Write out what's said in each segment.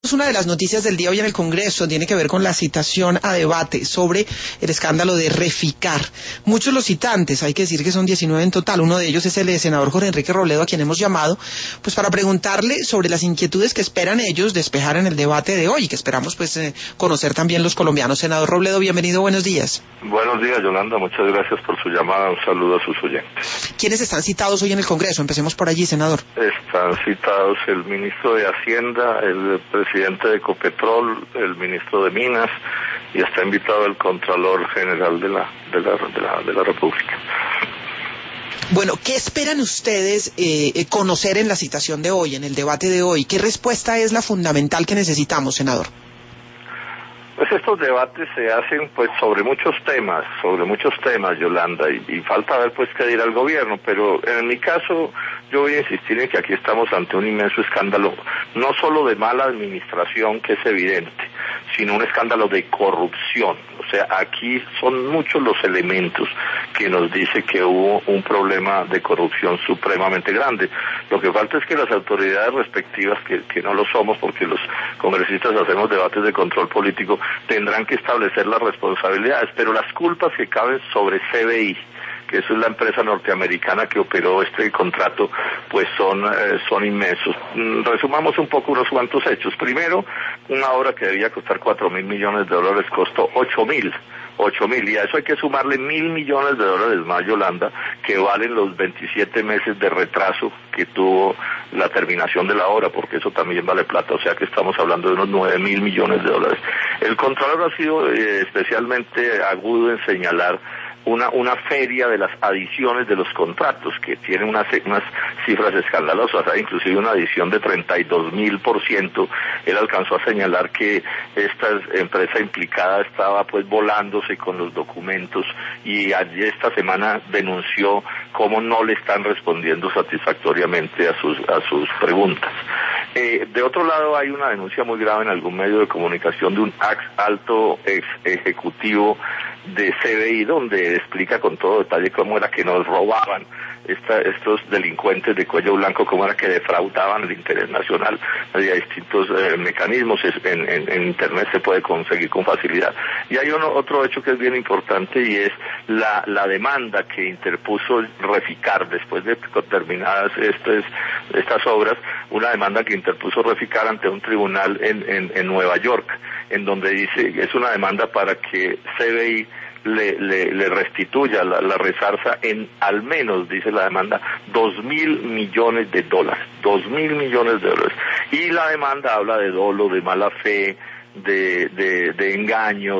Una de las noticias del día hoy en el Congreso tiene que ver con la citación a debate sobre el escándalo de Reficar. Muchos los citantes, hay que decir que son 19 en total, uno de ellos es el senador Jorge Enrique Robledo, a quien hemos llamado pues para preguntarle sobre las inquietudes que esperan ellos despejar en el debate de hoy y que esperamos conocer también los colombianos. Senador Robledo, bienvenido, buenos días. Buenos días, Yolanda, muchas gracias por su llamada, un saludo a sus oyentes. ¿Quiénes están citados hoy en el Congreso? Empecemos por allí, senador. Están citados el ministro de Hacienda, el presidente de Ecopetrol, el ministro de Minas, y está invitado el Contralor General de la República. Bueno, ¿qué esperan ustedes conocer en la citación de hoy, en el debate de hoy? ¿Qué respuesta es la fundamental que necesitamos, senador? Pues estos debates se hacen pues sobre muchos temas, Yolanda, y falta ver pues qué dirá el gobierno, pero en mi caso yo voy a insistir en que aquí estamos ante un inmenso escándalo, no solo de mala administración, que es evidente, sino un escándalo de corrupción. O sea, aquí son muchos los elementos que nos dice que hubo un problema de corrupción supremamente grande. Lo que falta es que las autoridades respectivas, que no lo somos porque los congresistas hacemos debates de control político, tendrán que establecer las responsabilidades, pero las culpas que caben sobre CBI, que eso es la empresa norteamericana que operó este contrato, pues son inmensos. Resumamos un poco unos cuantos hechos. Primero, una obra que debía costar $4.000 millones costó 8.000, y a eso hay que sumarle $1.000 millones más, Yolanda, que valen los 27 meses de retraso que tuvo la terminación de la obra, porque eso también vale plata, o sea que estamos hablando de unos $9.000 millones. El Contralor ha sido especialmente agudo en señalar una feria de las adiciones de los contratos, que tiene unas cifras escandalosas, hay inclusive una adición de 32.000%. Él alcanzó a señalar que esta empresa implicada estaba pues volándose con los documentos, y allí esta semana denunció cómo no le están respondiendo satisfactoriamente a sus preguntas. De otro lado, hay una denuncia muy grave en algún medio de comunicación de un alto ex ejecutivo de CBI, donde explica con todo detalle cómo era que nos robaban estos delincuentes de cuello blanco, cómo era que defraudaban el interés nacional. Había distintos mecanismos, en internet se puede conseguir con facilidad. Y hay otro hecho que es bien importante, y es la demanda que interpuso Reficar después de terminadas estas obras, una demanda que interpuso Reficar ante un tribunal en Nueva York, en donde dice es una demanda para que CBI le restituya, la resarza en al menos, dice la demanda, $2.000 millones. $2.000 millones. Y la demanda habla de dolo, de mala fe, de engaño,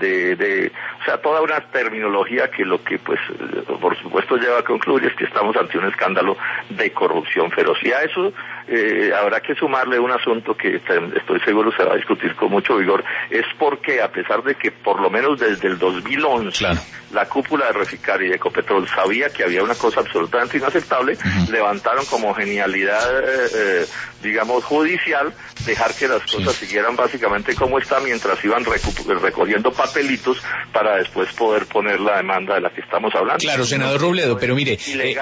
o sea, toda una terminología que lo que pues por supuesto lleva a concluir es que estamos ante un escándalo de corrupción feroz. Y a eso habrá que sumarle un asunto que estoy seguro se va a discutir con mucho vigor, es porque a pesar de que por lo menos desde el 2011 claro, la cúpula de Reficar y de Ecopetrol sabía que había una cosa absolutamente inaceptable, levantaron como genialidad digamos judicial dejar que las cosas siguieran básicamente como está, mientras iban recogiendo papelitos para después poder poner la demanda de la que estamos hablando. Claro, senador Robledo, pero mire,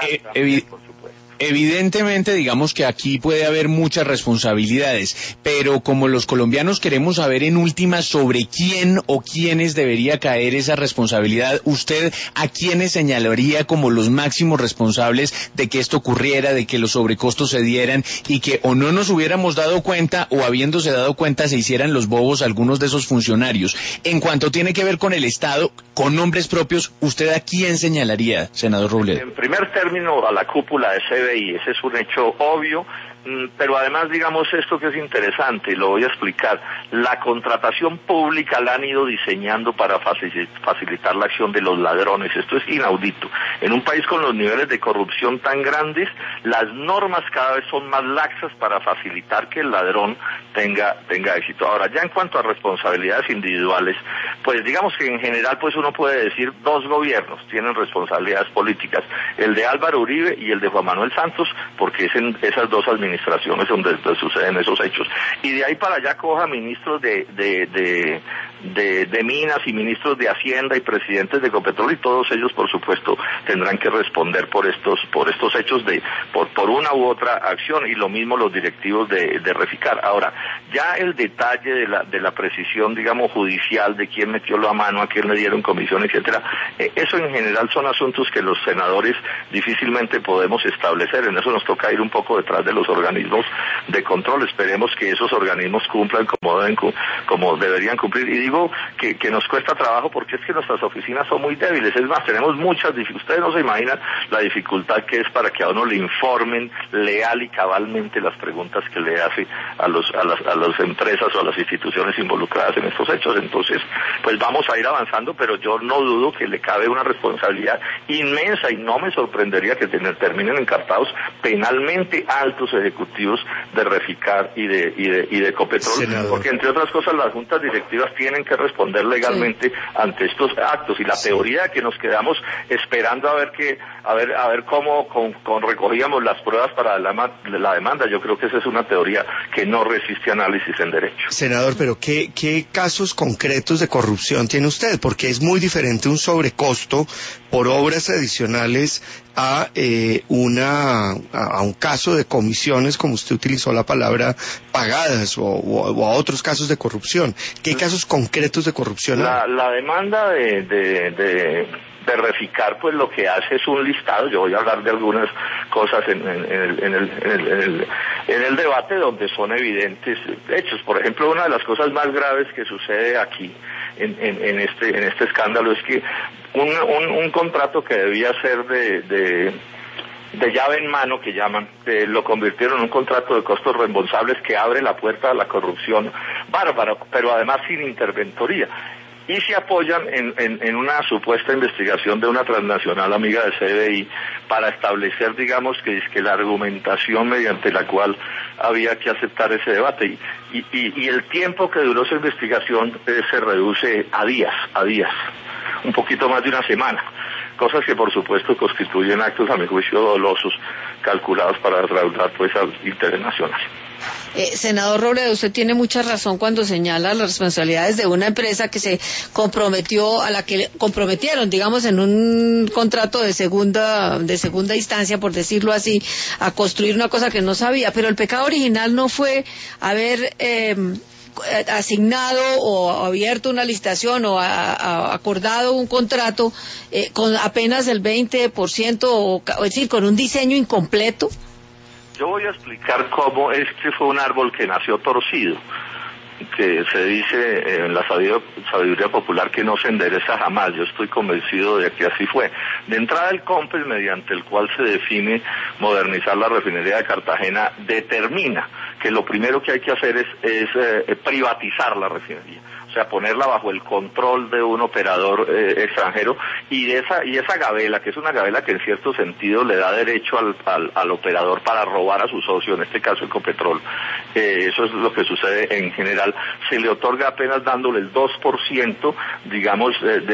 evidentemente, digamos que aquí puede haber muchas responsabilidades, pero como los colombianos queremos saber en última sobre quién o quiénes debería caer esa responsabilidad, ¿usted a quiénes señalaría como los máximos responsables de que esto ocurriera, de que los sobrecostos se dieran y que o no nos hubiéramos dado cuenta o habiéndose dado cuenta se hicieran los bobos algunos de esos funcionarios? En cuanto tiene que ver con el Estado, con nombres propios, ¿usted a quién señalaría, senador Robledo? En primer término, a la cúpula de CBI. Y ese es un hecho obvio, pero además digamos esto que es interesante, y lo voy a explicar. La contratación pública la han ido diseñando para facilitar la acción de los ladrones. Esto es inaudito. En un país con los niveles de corrupción tan grandes, las normas cada vez son más laxas para facilitar que el ladrón tenga éxito. Ahora, ya en cuanto a responsabilidades individuales, pues digamos que en general pues uno puede decir dos gobiernos tienen responsabilidades políticas, el de Álvaro Uribe y el de Juan Manuel Santos, porque es en esas dos administraciones donde suceden esos hechos. Y de ahí para allá coja ministros de de Minas y ministros de Hacienda y presidentes de Ecopetrol, y todos ellos, por supuesto, tendrán que responder por estos hechos por una u otra acción, y lo mismo los directivos de Reficar. Ahora, ya el detalle de la precisión, digamos, judicial, de quién metió la mano, a quién le dieron comisión, etcétera, eso en general son asuntos que los senadores difícilmente podemos establecer. En eso nos toca ir un poco detrás de los organismos de control. Esperemos que esos organismos cumplan como deberían cumplir. Y digo que nos cuesta trabajo porque es que nuestras oficinas son muy débiles. Es más, tenemos muchas dificultades. Ustedes no se imaginan la dificultad que es para que a uno le informen leal y cabalmente las preguntas que le hace a las empresas o a las instituciones involucradas en estos hechos. Entonces, pues vamos a ir avanzando, pero yo no dudo que le cabe una responsabilidad inmensa, y no me sorprendería que terminen encartados penalmente altos ejecutivos de Reficar y de Ecopetrol, senador, porque entre otras cosas las juntas directivas tienen que responder legalmente ante estos actos, y la teoría de que nos quedamos esperando a ver cómo recogíamos las pruebas para la demanda, yo creo que esa es una teoría que no resiste análisis en derecho. Senador, pero ¿qué casos concretos de corrupción tiene usted? Porque es muy diferente un sobrecosto por obras adicionales a un caso de comisiones, como usted utilizó la palabra, pagadas, o a otros casos de corrupción. ¿Qué casos concretos de corrupción hay? La demanda de Reficar, pues lo que hace es un listado. Yo voy a hablar de algunas cosas en el debate donde son evidentes hechos. Por ejemplo, una de las cosas más graves que sucede aquí en este escándalo es que un contrato que debía ser de llave en mano, que llaman, lo convirtieron en un contrato de costos reembolsables que abre la puerta a la corrupción bárbara, pero además sin interventoría. Y se apoyan en una supuesta investigación de una transnacional amiga de CBI para establecer, digamos, que la argumentación mediante la cual había que aceptar ese debate. Y el tiempo que duró esa investigación se reduce a días, un poquito más de una semana. Cosas que, por supuesto, constituyen actos, a mi juicio, dolosos, calculados para defraudar, pues, al interés nacional. Senador Robledo, usted tiene mucha razón cuando señala las responsabilidades de una empresa que se comprometió, a la que le comprometieron, digamos, en un contrato de segunda instancia, por decirlo así, a construir una cosa que no sabía. Pero el pecado original no fue haber asignado o abierto una licitación o acordado un contrato con apenas el 20%, es decir, con un diseño incompleto. Yo voy a explicar cómo este fue un árbol que nació torcido, que se dice en la sabiduría popular que no se endereza jamás. Yo estoy convencido de que así fue. De entrada, el COMPES, mediante el cual se define modernizar la refinería de Cartagena, determina que lo primero que hay que hacer es privatizar la refinería. O sea, ponerla bajo el control de un operador extranjero, y esa gabela, que es una gabela que en cierto sentido le da derecho al operador para robar a su socio, en este caso Ecopetrol. Eso es lo que sucede en general. Se le otorga apenas dándole el 2%, digamos,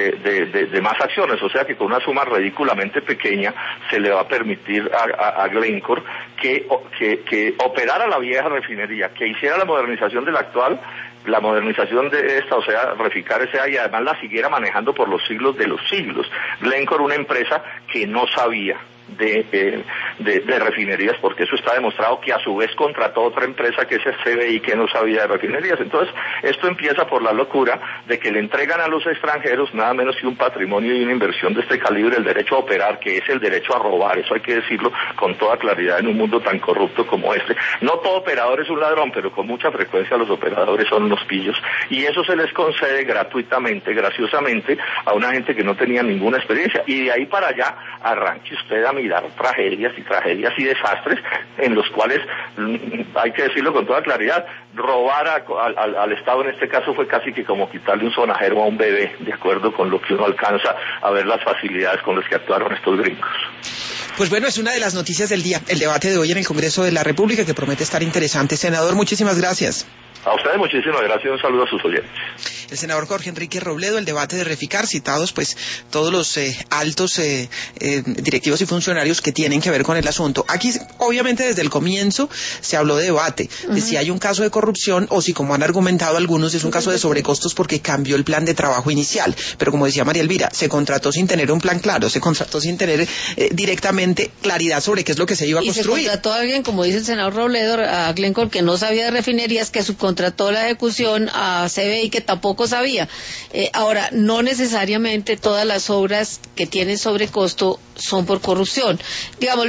de más acciones, o sea que con una suma ridículamente pequeña se le va a permitir a Glencore que operara la vieja refinería, que hiciera la modernización de la actual, la modernización de esta, o sea, Reficar S.A., y además la siguiera manejando por los siglos de los siglos. Glencore, una empresa que no sabía de refinerías, porque eso está demostrado, que a su vez contrató otra empresa que es CBI, que no sabía de refinerías. Entonces, esto empieza por la locura de que le entregan a los extranjeros nada menos que un patrimonio y una inversión de este calibre, el derecho a operar, que es el derecho a robar. Eso hay que decirlo con toda claridad en un mundo tan corrupto como este. No todo operador es un ladrón, pero con mucha frecuencia los operadores son unos pillos, y eso se les concede gratuitamente, graciosamente, a una gente que no tenía ninguna experiencia. Y de ahí para allá arranque usted a mirar tragedias y desastres en los cuales, hay que decirlo con toda claridad, robar al Estado en este caso fue casi que como quitarle un sonajero a un bebé, de acuerdo con lo que uno alcanza a ver las facilidades con las que actuaron estos gringos. Pues bueno, es una de las noticias del día, el debate de hoy en el Congreso de la República, que promete estar interesante. Senador, muchísimas gracias. A ustedes muchísimas gracias y un saludo a sus oyentes. El senador Jorge Enrique Robledo, el debate de Reficar, citados pues todos los altos directivos y funcionarios que tienen que ver con el asunto. Aquí, obviamente, desde el comienzo se habló de debate, de si hay un caso de corrupción o si, como han argumentado algunos, es un caso de sobrecostos porque cambió el plan de trabajo inicial. Pero como decía María Elvira, se contrató sin tener un plan claro, se contrató sin tener directamente claridad sobre qué es lo que se iba a construir. Y se contrató a alguien, como dice el senador Robledo, a Glencore, que no sabía de refinerías, que subcontrató la ejecución a CBI, que tampoco sabía. Ahora, no necesariamente todas las obras que tienen sobrecosto son por corrupción. Digamos,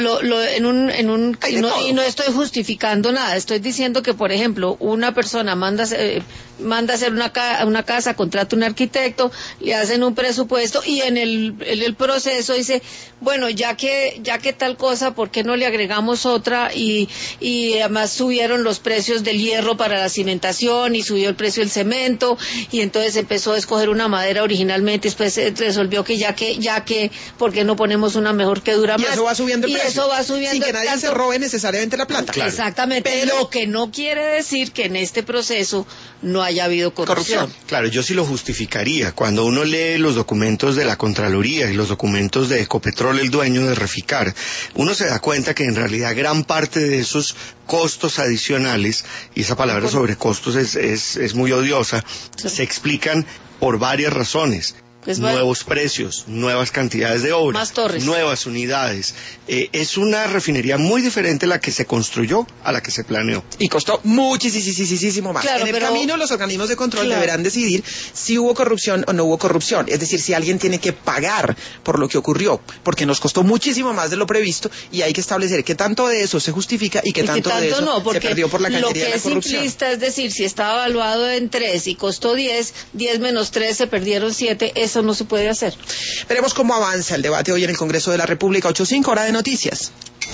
y no estoy justificando nada, estoy diciendo que, por ejemplo, una persona manda a hacer una casa, contrata un arquitecto, le hacen un presupuesto y en el proceso dice, bueno, ya que tal cosa, ¿por qué no le agregamos otra? Y además subieron los precios del hierro para la cimentación y subió el precio del cemento, y entonces empezó a escoger una madera originalmente, después se resolvió que ya que, ¿por qué no ponemos una mejor que dura más? Y eso va subiendo el precio. Eso va subiendo sin que nadie se robe necesariamente la plata. Claro. Exactamente, pero lo que no quiere decir que en este proceso no haya habido corrupción. Claro, yo sí lo justificaría. Cuando uno lee los documentos de la Contraloría y los documentos de Ecopetrol, el dueño de Reficar, uno se da cuenta que en realidad gran parte de esos costos adicionales, y esa palabra sobrecostos es muy odiosa, se explican por varias razones. Nuevos precios, nuevas cantidades de obras, más torres, nuevas unidades. Es una refinería muy diferente a la que se construyó a la que se planeó. Y costó muchísimo más. Claro, en el camino los organismos de control deberán decidir si hubo corrupción o no hubo corrupción. Es decir, si alguien tiene que pagar por lo que ocurrió, porque nos costó muchísimo más de lo previsto y hay que establecer qué tanto de eso se justifica y qué tanto de eso no, se perdió por la cañería de la corrupción. Lo que es simplista es decir, si estaba evaluado en 3 y costó 10 menos 3 se perdieron 7, eso no se puede hacer. Veremos cómo avanza el debate hoy en el Congreso de la República. 8:05, hora de noticias.